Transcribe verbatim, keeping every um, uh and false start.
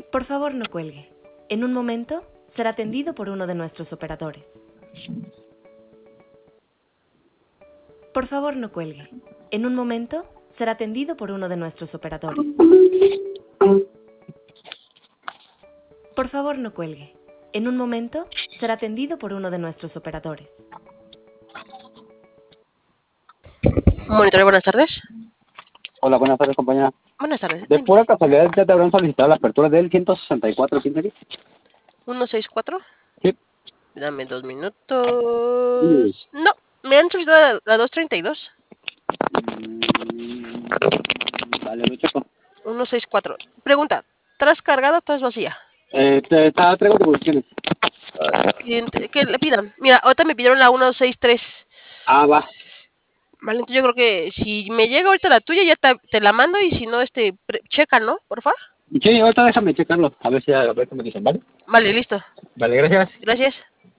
Por favor, no cuelgue. En un momento será atendido por uno de nuestros operadores. Por favor, no cuelgue. En un momento será atendido por uno de nuestros operadores. Por favor, no cuelgue. En un momento será atendido por uno de nuestros operadores. Monitor, buenas tardes. Hola, buenas tardes, compañera. Buenas tardes. De Dime. pura casualidad, ya te habrán solicitado la apertura del ciento sesenta y cuatro, ¿quién sería? ¿ciento sesenta y cuatro? Sí. Dame dos minutos. Sí. No, me han solicitado la, la doscientos treinta y dos. Mm, vale, lo checo. ciento sesenta y cuatro. Pregunta, ¿estás cargada o estás vacía? Eh, te está, traigo devoluciones. Cliente, que le pidan. Mira, ahorita me pidieron la ciento sesenta y tres. Ah, va. Vale, entonces yo creo que si me llega ahorita la tuya, ya te, te la mando y si no, este, pre- checa, ¿no? Porfa. Sí, ahorita déjame checarlo. A ver si, a ver qué me dicen, ¿vale? Vale, listo. Vale, gracias. Gracias.